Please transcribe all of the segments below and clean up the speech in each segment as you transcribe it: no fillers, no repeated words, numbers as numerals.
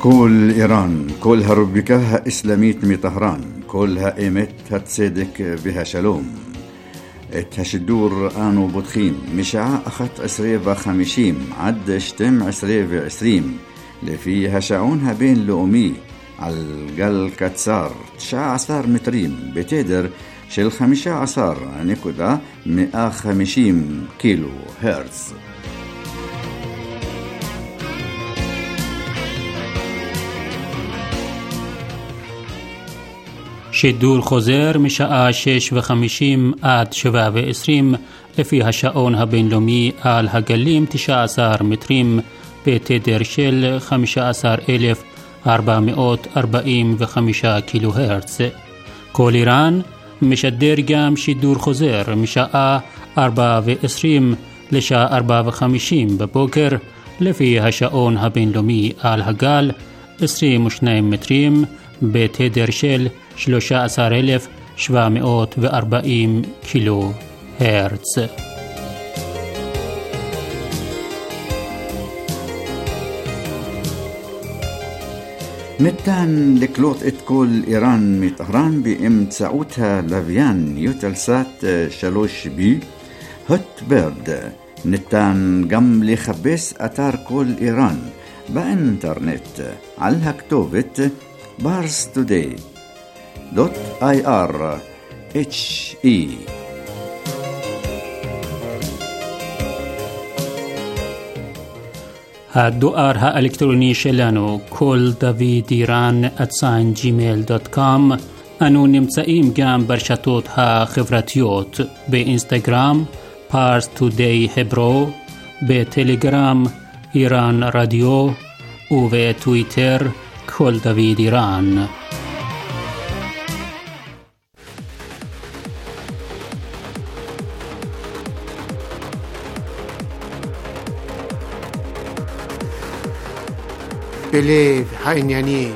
كل إيران كلها ربكها إسلاميت مطهران كلها إيمت هتصدق بها شلوم الدور آنو بدخين مشاع أخت 20 عد شتم 20 لفيها شعونها بين لؤمي على الجل كتسار 19 مترين بتقدر شل 15.150 كيلو هرتز. שידור חוזר משעה 6:50 עד 7:20 לפי השעון הבינלאומי על הגלים 19 מטרים בתדר של 15,445 קילו הרץ. כל איראן משדר גם שידור חוזר משעה 4:20 לשעה 4:50 בבוקר לפי השעון הבינלאומי על הגל 22 מטרים בתדר של 13,740 קילו הרץ. ניתן לקלוט את כל איראן מטהרן באמצעותה לוויין יוטלסאט 3B הוטברד. ניתן גם לחפש אתר כל איראן באינטרנט על הכתובת parstoday.ir/he. הדואר האלקטרוני שלנו כל דוד איראן @gmail.com. אנו נמצאים גם ברשתות החברתיות באינסטגרם parstoday hebro, בטלגרם איראן רדיו ובטוויטר כל דוד איראן. בלב העניינים.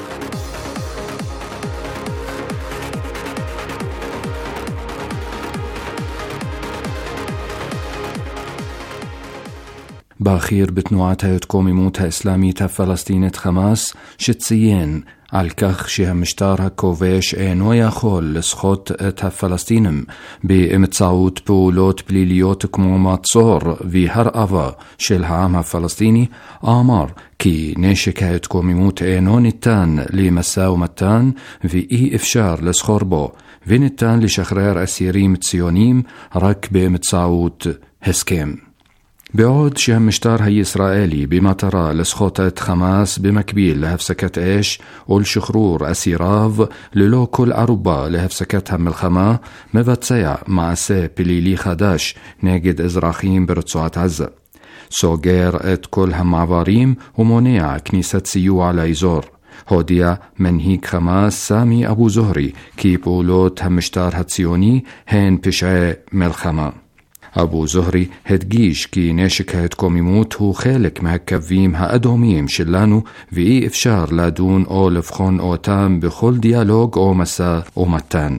בכיר בתנועת ההתקוממות האסלאמית הפלסטינית חמאס שציין על כך שהמשטר הכובש אינו יכול לסחוט את הפלסטינים באמצעות פעולות פליליות כמו מצור והרעבה של העם הפלסטיני, אמר כי נשק ההתקוממות אינו ניתן למשא ומתן ואי אפשר לסחור בו, וניתן לשחרר אסירים ציונים רק באמצעות הסכם. בעוד שהמשטר הישראלי במטרה לסחוט את חמאס במקביל להפסקת אש ולשחרור אסיריו ללא כל ערובה להפסקת המלחמה, מבצע מעשה פלילי חדש נגד אזרחים ברצועת עזה. סוגר את כל המעברים ומונע כניסת סיוע לאזור. הודיע מנהיג חמאס סמי אבו זוהרי כי פעולות המשטר הציוני הן פשעי מלחמה. אבו זוהרי הדגיש כי נשק ההתקוממות הוא חלק מהקווים האדומים שלנו ואי אפשר לדון או לבחון אותם בכל דיאלוג או משא ומתן.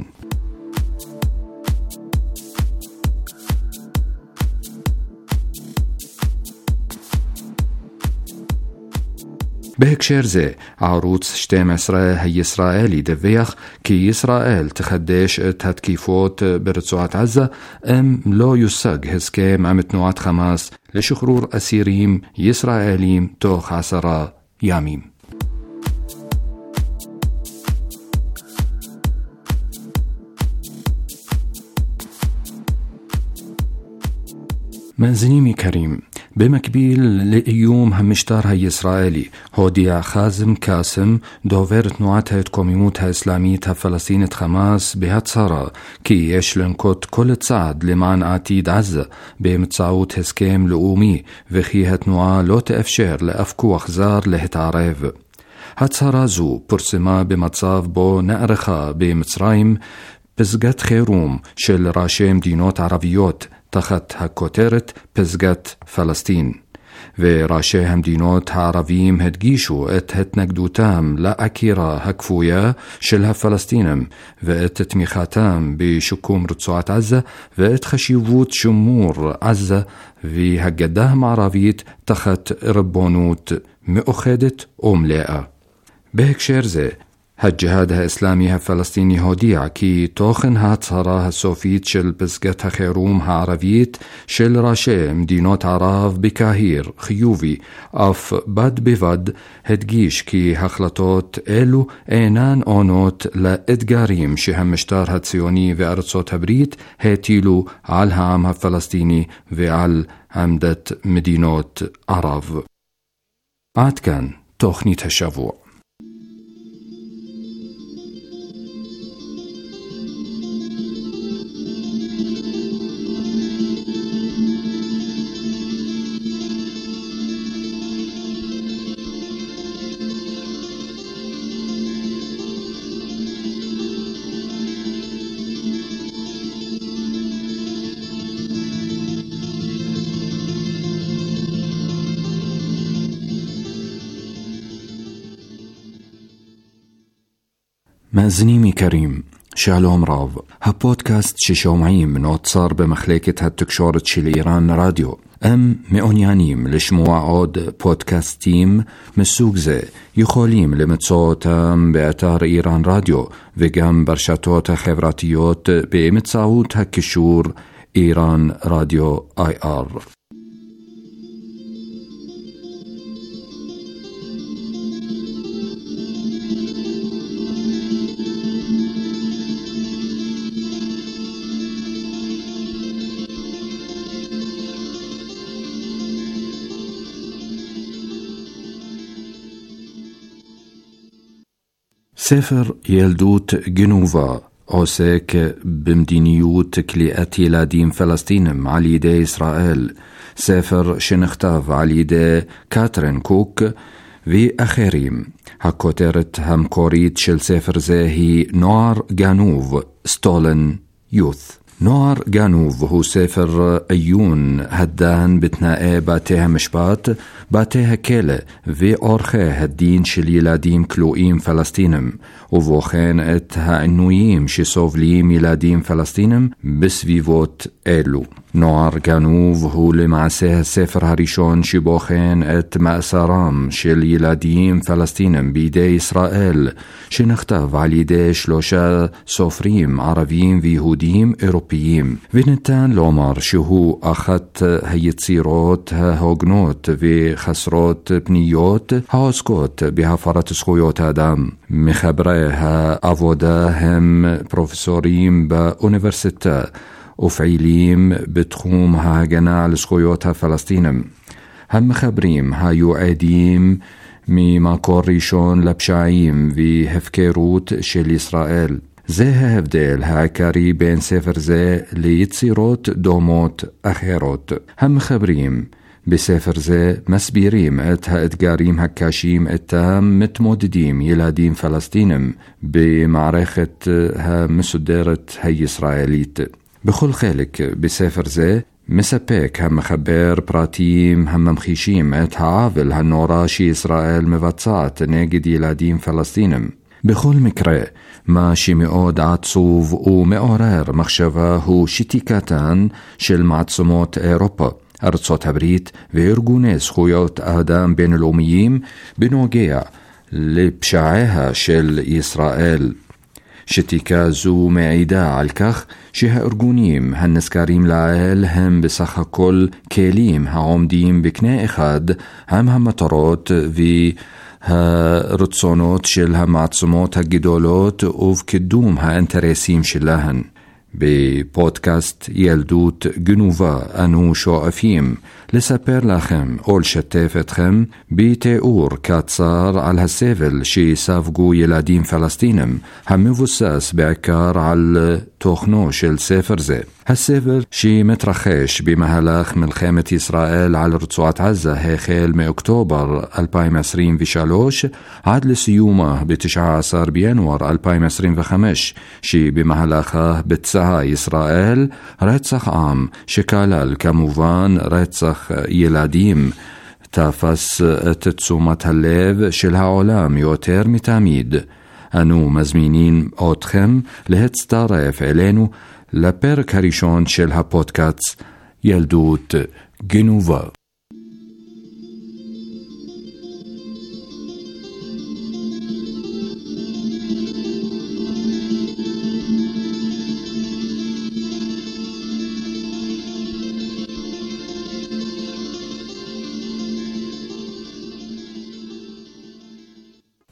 בהקשר זה, ערוץ 12 הישראלי דווח כי ישראל תחדש את התקיפות ברצועת עזה אם לא יושג הסכם עם תנועת חמאס לשחרור אסירים ישראלים תוך 10 ימים. מאזינים יקרים, במקביל לאיום המשטר הישראלי, הודיע חאזם קאסם, דובר תנועת ההתקוממות האסלאמית הפלסטינית חמאס, בהצהרה כי יש לנקוט כל צעד למען עתיד עזה באמצעות הסכם לאומי, וכי התנועה לא תאפשר לאף כוח זר להתערב. הצהרה זו פורסמה במצב בו נערכה במצרים פסגת חירום של ראשי מדינות ערביות תחת הכותרת פסגת פלסטין, וראשי המדינות הערביים הדגישו את התנגדותם לעקירה הכפויה של הפלסטינים ואת תמיכתם בשיקום רצועת עזה ואת חשיבות שימור עזה והגדה המערבית תחת ריבונות מאוחדת ומלאה. בהקשר זה, הג'יהאד האסלאמי הפלסטיני הודיע כי תוכן ההצהרה הסופית של פסקת החירום הערבית של ראשי מדינות ערב בקהיר חיובי, אף בד בבד הדגיש כי החלטות אלו אינן עונות לאתגרים שהמשטר הציוני וארצות הברית הטילו על העם הפלסטיני ועל עמדת מדינות ערב. עד כאן תוכנית השבוע. מאזינים יקרים, שלום רב. הפודקאסט ששומעים נוצר במחלקת התקשורת של איראן רדיו. הם מעוניינים לשמוע עוד פודקאסטים מסוג זה. יכולים למצוא אותם באתר איראן רדיו וגם ברשתות החברתיות באמצעות הקישור איראן רדיו IR. ספר ילדות גנובה עוסק במדיניות כליאת ילדים פלסטינים על ידי ישראל. ספר שנכתב על ידי קתרין קוק ואחרים. הכותרת המקורית של ספר זה היא נוער גנוב, Stolen Youth. נוער גנוב הוא ספר עיון הדן בתנאי בתי המשפט, בתי הכלא ועורכי הדין של ילדים כלואים פלסטינים, ובוחן את העינויים שסובלים ילדים פלסטינים בסביבות אלו. נוער גנוב הוא למעשה הספר הראשון שבוחן את מאסרם של ילדים פלסטינים בידי ישראל, שנכתב על ידי 3 סופרים ערבים ויהודים אירופיים, וניתן לומר שהוא אחת היצירות ההוגנות וחסרות פניות העוסקות בהפרת זכויות האדם. מחברי העבודה הם פרופסורים באוניברסיטה ופעילים בתחום ההגנה על זכויות הפלסטינים. המחברים היו עדים ממקור ראשון לפשעים והפקרות של ישראל. זה ההבדל העיקרי בין ספר זה ליצירות דומות אחרות. המחברים בספר זה מסבירים את האתגרים הקשים איתם מתמודדים ילדים פלסטינים במערכת המסודרת הישראלית. בכל חלק בספר זה מספק המחבר פרטים הממחישים את העוול הנורא שישראל מבצעת נגד ילדים פלסטינים. בכל מקרה, מה שמאוד עצוב ומעורר מחשבה הוא שתיקתן של מעצמות אירופה, ארצות הברית וארגוני זכויות האדם בינלאומיים בנוגע לפשעיה של ישראל. שתיקה זו מעידה על כך שהארגונים הנזכרים לעיל הם בסך הכל כלים העומדים בקנה אחד עם המטרות והרצונות של המעצמות הגדולות ובקידום האינטרסים שלהן. בפודקאסט ילדות גנובה אנו שואפים לספר לכם או לשתף אתכם בתיאור קצר על הסבל שספגו ילדים פלסטינים, המבוסס בעיקר על תוכנו של ספר זה. הסבל שמתרחש במהלך מלחמת ישראל על רצועת עזה החל מאוקטובר 2023 עד לסיומה ב-19 בינואר 2025, שבמהלכה ביצעה ישראל רצח עם שכלל כמובן רצח ילדים, תפס את תשומת הלב של העולם יותר מתמיד. אנו מזמינים אתכם להצטרף אלינו לפרק הראשון של הפודקאסט ילדות גנובה.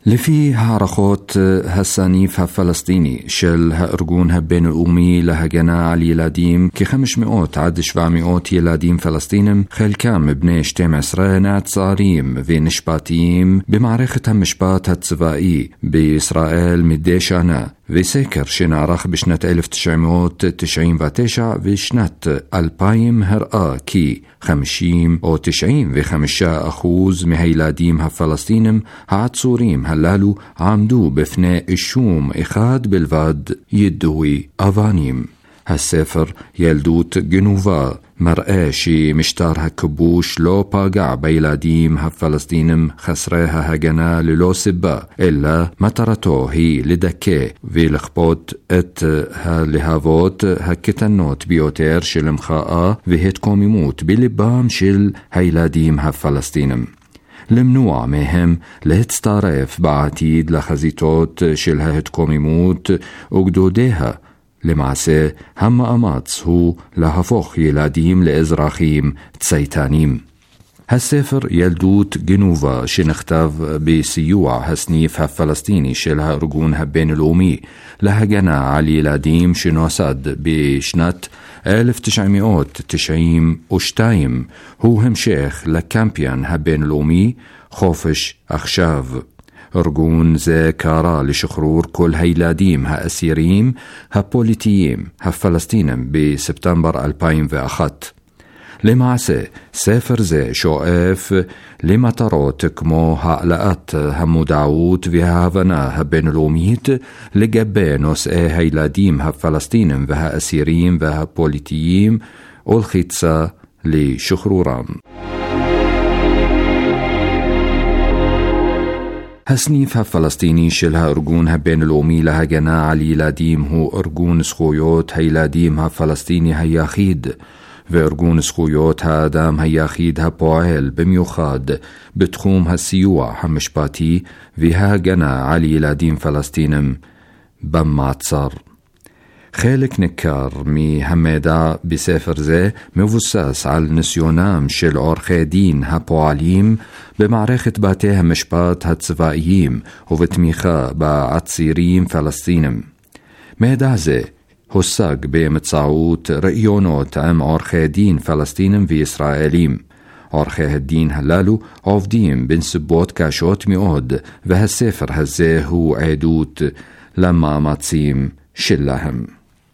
לפי הערכות הסניף הפלסטיני של הארגון הבינלאומי להגנה על ילדים, כ-500 עד 700 ילדים פלסטינים, חלקם בני 12, נעצרים ונשפטים במערכת המשפט הצבאי בישראל מדי שנה. וסקר שנערך בשנת 1999 ושנת 2000 הראה כי 50 או 95% מהילדים הפלסטינים העצורים הללו עמדו בפני אישום אחד בלבד, יידוי אבנים. הספר ילדות גנובה מראה שמשטר הכיבוש לא פגע בילדים הפלסטינים חסרי ההגנה ללא סיבה, אלא מטרתו היא לדכא ולכפות את הלהבות הקטנות ביותר של מחאה והתקוממות בליבם של הילדים הפלסטינים. למנוע מהם להצטרף בעתיד לחזיתות של ההתקוממות וגדודיה. למעשה, המאמץ הוא להפוך ילדים לאזרחים צייתנים. הספר ילדות גנובה, שנכתב בסיוע הסניף הפלסטיני של הארגון הבינלאומי להגנה על ילדים שנוסד בשנת 1992, הוא המשך לקמפיין הבינלאומי חופש עכשיו. ארגון זה קרא לשחרור כל הילדים האסירים הפוליטיים הפלסטינים בספטמבר 2001. למעשה, ספר זה שואף למטרות כמו העלאת המודעות וההבנה הבינלאומית לגבי נושאי הילדים הפלסטינים והאסירים והפוליטיים ולחיצה לשחרורם. הסניף הפלסטיני של הארגון הבינלאומי להגנה על ילדים הוא ארגון זכויות הילדים הפלסטיני היחיד, וארגון זכויות האדם היחיד הפועל במיוחד בתחום הסיוע המשפטי וההגנה על ילדים פלסטינים במעצר. חלק ניכר מהמידע בספר זה מבוסס על ניסיונם של עורכי דין הפועלים במערכת בתי המשפט הצבאיים ובתמיכה בעצירים פלסטינים. מידע זה הושג באמצעות ראיונות עם עורכי דין פלסטינים וישראלים. עורכי הדין הללו עובדים בנסיבות קשות מאוד, והספר הזה הוא עדות למאמצים שלהם.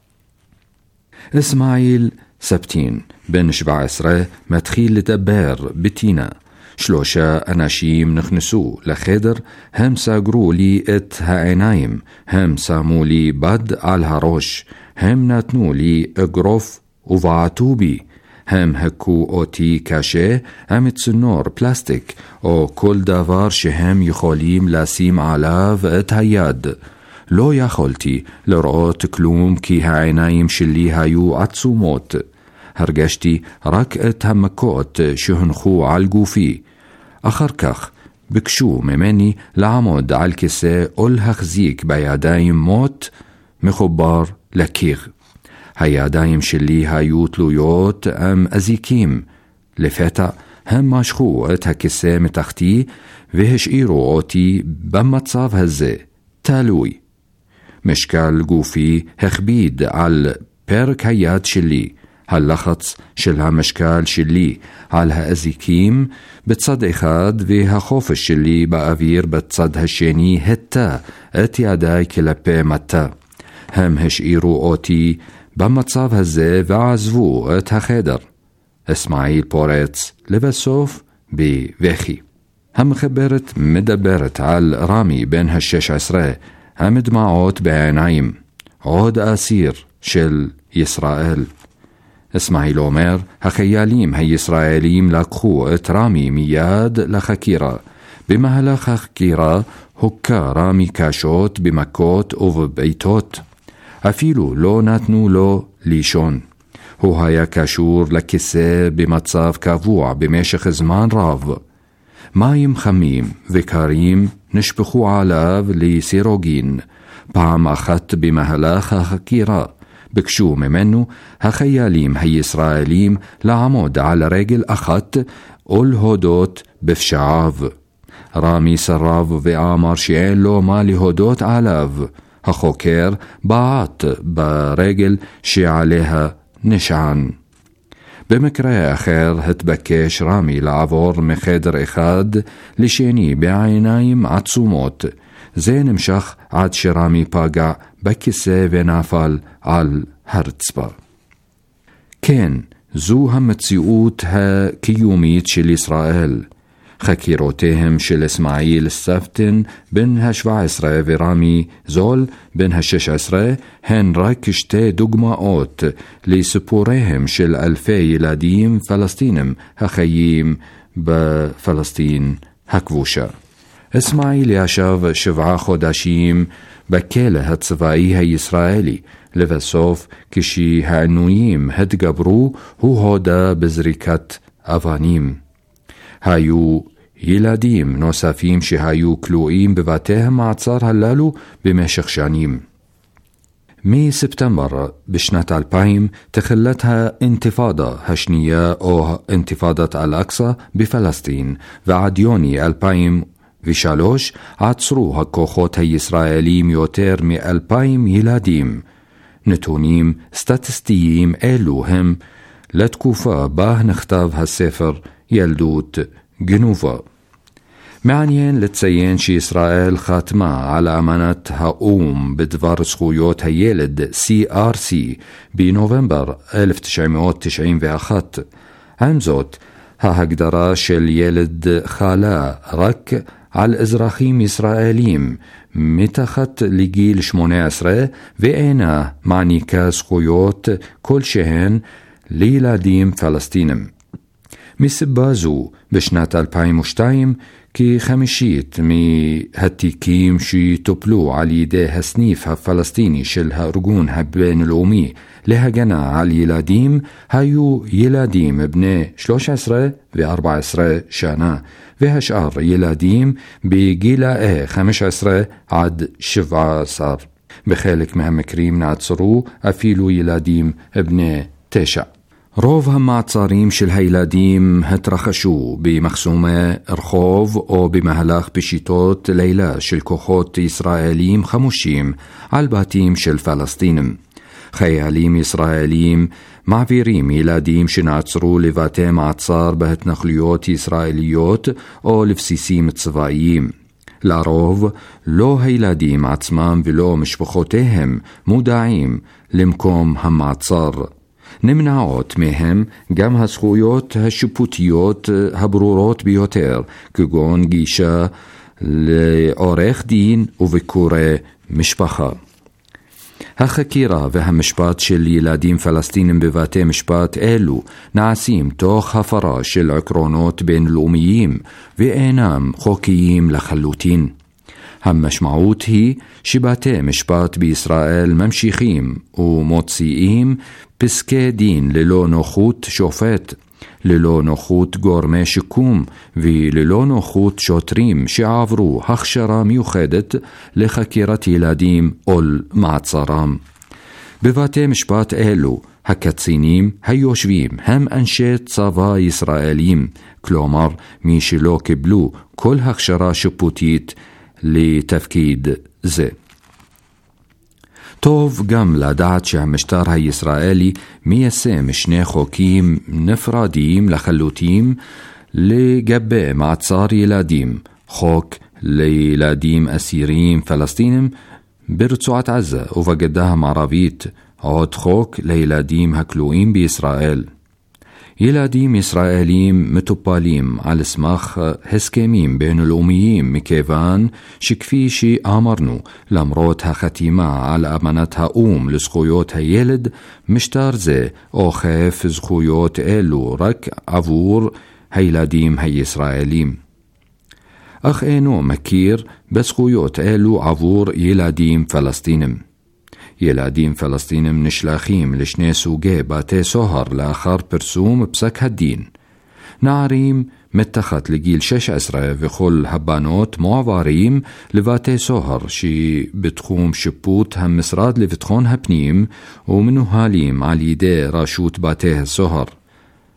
אסמאעיל סבתין, בן 17, מתחיל לדבר בטינה. 3 אנשים נכנסו לחדר, הם סגרו לי את העיניים, הם שמו לי בד על הראש, הם נתנו לי אגרוף ובעטו בי, הם הכו אותי קשה עם צינור פלסטיק או כל דבר שהם יכולים לשים עליו את היד. לא יכולתי לראות כלום כי העיניים שלי היו עצומות. הרגשתי רק את המכות שהונחו על גופי. אחר כך ביקשו ממני לעמוד על כיסא או להחזיק בידיים מוט מחובר לקיר. הידיים שלי היו תלויות עם אזיקים. לפתע הם משכו את הכיסא מתחתי והשאירו אותי במצב הזה, תלוי. משקל גופי הכביד על פרק היד שלי. הלחץ של המשקל שלי על האזיקים בצד אחד והחופש שלי באוויר בצד השני הטה את ידיי כלפי מטה. הם השאירו אותי במצב הזה ועזבו את החדר. אסמאעיל פורץ לבסוף בבכי. המחברת מדברת על רמי בן 16, המדמעות בעיניים, עוד אסיר של ישראל. אסמאעיל אומר, החיילים הישראלים לקחו את רמי מיד לחקירה. במהלך החקירה הוכה רמי קשות במכות ובבעיטות. אפילו לא נתנו לו לישון. הוא היה קשור לכיסא במצב קבוע במשך זמן רב. מים חמים וקרים נשפכו עליו לסירוגין. פעם אחת במהלך החקירה ביקשו ממנו החיילים הישראלים לעמוד על רגל אחת ולהודות בפשעיו. רמי סרב ואמר שאין לו מה להודות עליו. החוקר בעט ברגל שעליה נשען. במקרה אחר התבקש רמי לעבור מחדר אחד לשני בעיניים עצומות. זה נמשך עד שרמי פגע בכיסא ונפל על הרצפה. כן, זו המציאות הקיומית של ישראל. חקירותיהם של אסמאעיל ספטן בן ה-17 ורמי זול בן ה-16 הן רק שתי דוגמאות לסיפוריהם של אלפי ילדים פלסטינים החיים בפלסטין הכבושה. אסמאעיל ישב 7 חודשים בכלא הצבאי הישראלי. לבסוף, כשהעינויים התגברו, הוא הודה בזריקת אבנים. היו ילדים נוספים שהיו כלואים בבתי המעצר הללו במשך שנים. מספטמבר בשנת 2000 תחילת האינתיפאדה השנייה או אינתיפאדת אל-אקצא בפלסטין, ועד יוני 2003 עצרו הכוחות הישראלים יותר מ-2,000 ילדים. נתונים סטטיסטיים אלו הם לתקופה בה נכתב הספר ילדות גנובה. מעניין לציין שישראל חתמה על אמנת האו"ם בדבר זכויות הילד CRC בנובמבר 1991. עם זאת, ההגדרה של ילד חלה רק על אזרחים ישראלים מתחת לגיל 18 ואינה מעניקה זכויות כלשהן לילדים פלסטינים. מסיבה זו, בשנת 2002, כ-50% מהתיקים שטופלו על ידי הסניף הפלסטיני של הארגון הבינלאומי להגנה על ילדים היו ילדים בני 13 ו-14 שנה, והשאר ילדים בגילאי 15 עד 17. בחלק מהמקרים נעצרו אפילו ילדים בני 9. רוב המעצרים של הילדים התרחשו במחסומי רחוב או במהלך פשיטות לילה של כוחות ישראלים חמושים על בתים של פלסטינים. חיילים ישראלים מעבירים ילדים שנעצרו לבתי מעצר בהתנחלויות ישראליות או לבסיסים צבאיים. לרוב לא הילדים עצמם ולא משפחותיהם מודעים למקום המעצר. נמנעות מהם גם הזכויות השיפוטיות הברורות ביותר, כגון גישה לעורך דין וביקורי משפחה. החקירה והמשפט של ילדים פלסטינים בבתי משפט אלו נעשים תוך הפרה של עקרונות בינלאומיים ואינם חוקיים לחלוטין. המשמעות היא שבתי משפט בישראל ממשיכים ומוציאים פסקי דין ללא נוחות שופט, ללא נוחות גורמי שיקום וללא נוחות שוטרים שעברו הכשרה מיוחדת לחקירת ילדים או מעצרם. בבתי משפט אלו הקצינים היושבים הם אנשי צבא ישראלים, כלומר מי שלא קיבלו כל הכשרה שיפוטית לתפקיד זה. טוב גם לדעת שהמשטר הישראלי מיישם 2 חוקים נפרדים לחלוטין לגבי מעצר ילדים: חוק לילדים אסירים פלסטינים ברצועת עזה ובגדה המערבית, עוד חוק לילדים הכלואים בישראל. ילדים ישראלים מטופלים על סמך הסכמים בינלאומיים מכיוון שכפי שאמרנו, למרות החתימה על אמנת האו"ם לזכויות הילד, משטר זה אוכף זכויות אלו רק עבור הילדים הישראלים. אך אינו מכיר בזכויות אלו עבור ילדים פלסטינים. ילדים פלסטינים נשלחים ל2 סוגי בתי סוהר לאחר פרסום פסק הדין. נערים מתחת לגיל 16 וכל הבנות מועברים לבתי סוהר שבתחום שיפוט המשרד לביטחון הפנים ומנוהלים על ידי רשות בתי הסוהר.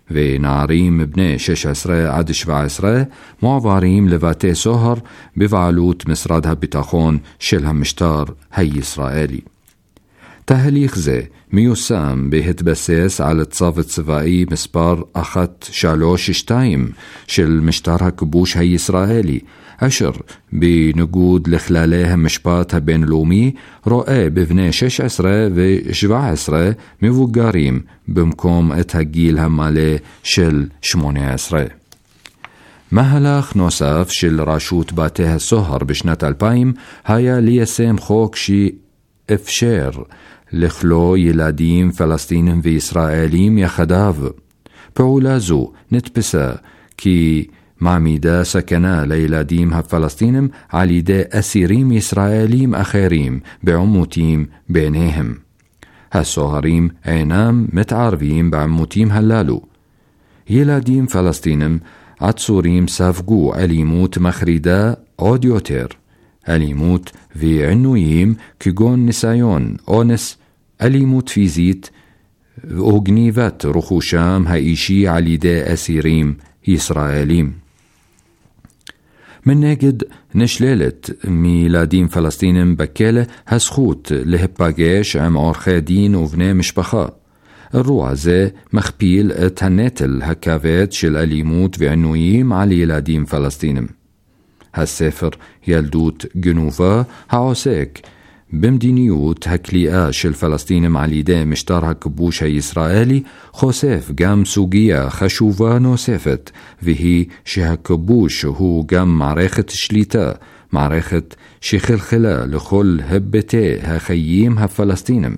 ונערים בני 16 עד 17 מועברים לבתי סוהר בבעלות משרד הביטחון של המשטר הישראלי. תהליך זה מיושם בהתבסס על הצו הצבאי מספר 132 של משטר הכיבוש הישראלי, אשר בניגוד לכללי המשפט הבינלאומי רואה בבני 16 ו-17 מבוגרים במקום את הגיל המלא של 18. מהלך נוסף של רשות בתי הסוהר בשנת 2000 היה ליישם חוק שאפשר לכלוא ילדים פלסטינים וישראלים יחדיו. פעולה זו נתפסה כי מעמידה סכנה לילדים הפלסטינים על ידי אסירים ישראלים אחרים בעימותים ביניהם. הסוהרים אינם מתערבים בעימותים הללו. ילדים פלסטינים עצורים ספגו אלימות מחרידה עוד יותר, אלימות ועינויים כגון ניסיון אונס, אלימות פיזית וגניבת רכושם האישי על ידי אסירים ישראלים. מנגד נשללת מילדים פלסטינים בכלא הזכות להיפגש עם עורכי דין ובני משפחה. אירוע זה מכפיל את הנטל הכבד של אלימות ועינויים על ילדים פלסטינים. הספר ילדות גנובה העוסק במדיניות הכליאה של פלסטינים על ידי משטר הכיבוש הישראלי חושף גם סוגיה חשובה נוספת, והיא שהכיבוש הוא גם מערכת שליטה, מערכת שחלחלה לכל היבטי החיים הפלסטינים.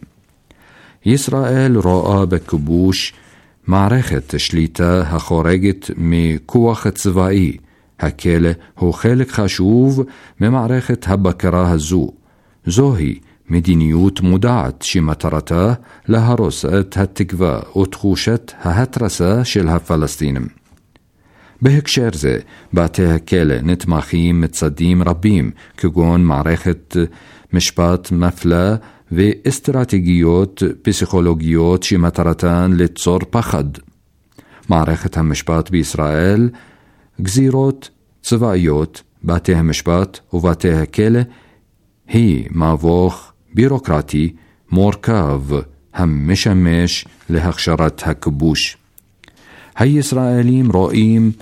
ישראל רואה בכיבוש מערכת שליטה החורגת מכוח צבאי. הכלא הוא חלק חשוב ממערכת הבקרה הזו. זוהי מדיניות מודעת שמטרתה להרוס את התקווה ותחושת ההתרסה של הפלסטינים. בהקשר זה, בתי הכלא נתמכים מצדים רבים, כגון מערכת משפט מפלה ואסטרטגיות פסיכולוגיות שמטרתן ליצור פחד. מערכת המשפט בישראל, גזירות צבאיות, בתי המשפט ובתי הכלא, היא מבוך בירוקרטי מורכב המשמש להכשרת הכיבוש. הישראלים רואים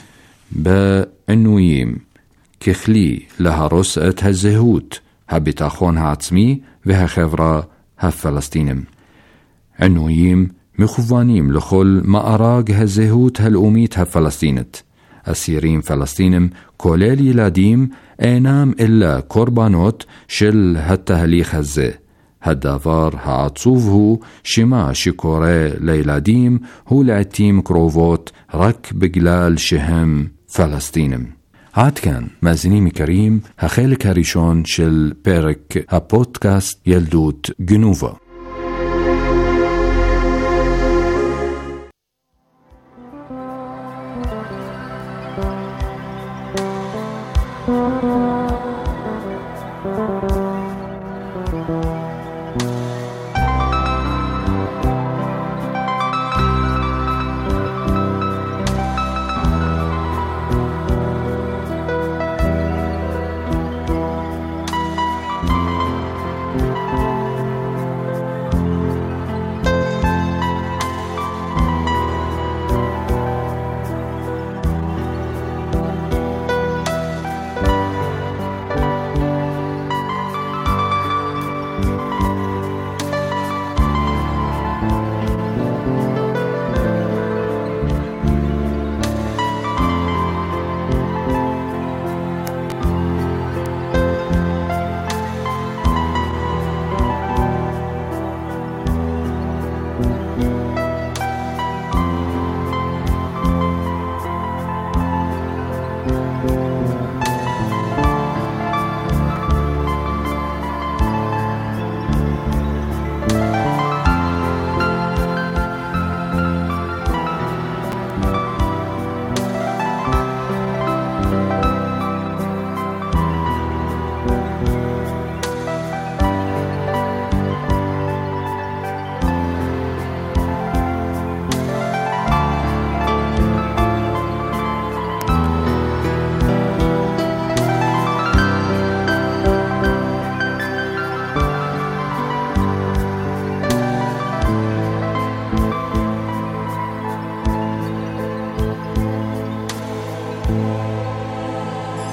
בעינויים ככלי להרוס את הזהות, הביטחון העצמי והחברה הפלסטיניים. עינויים מכוונים לכל מארג הזהות הלאומית הפלסטינית. אסירים פלסטינים, כולל ילדים, אינם אלא קורבנות של התהליך הזה. הדבר העצוב הוא שמה שקורה לילדים הוא לעתים קרובות רק בגלל שהם פלסטינים. עד כאן, מאזינים יקרים, החלק הראשון של פרק הפודקאסט ילדות גנובה.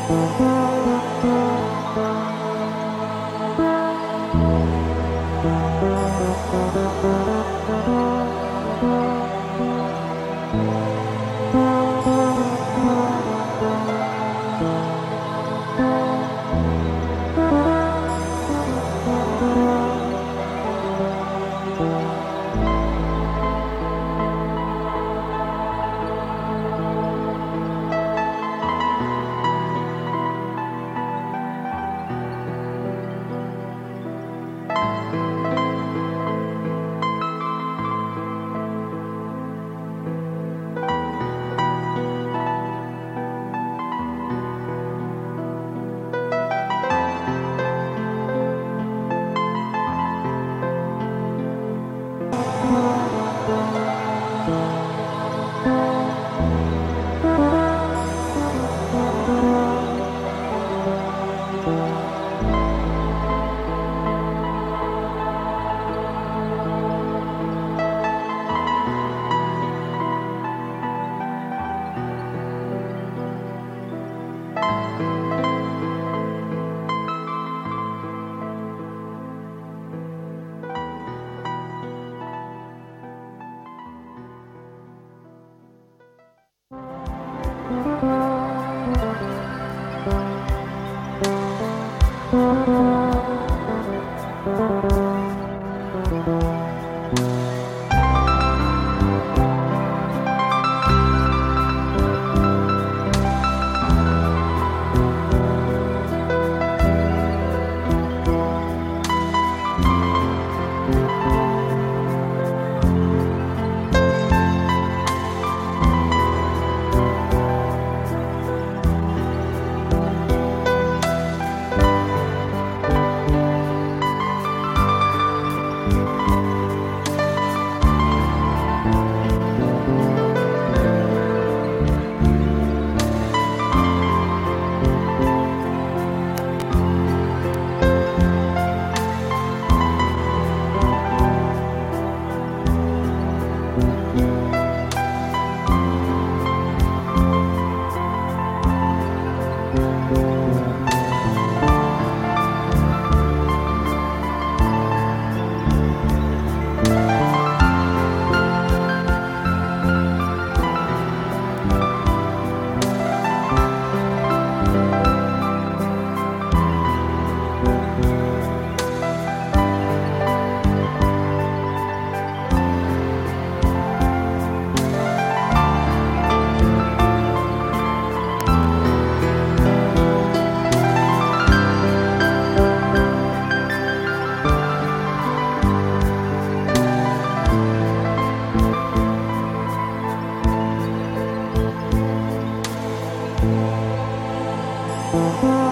Thank you.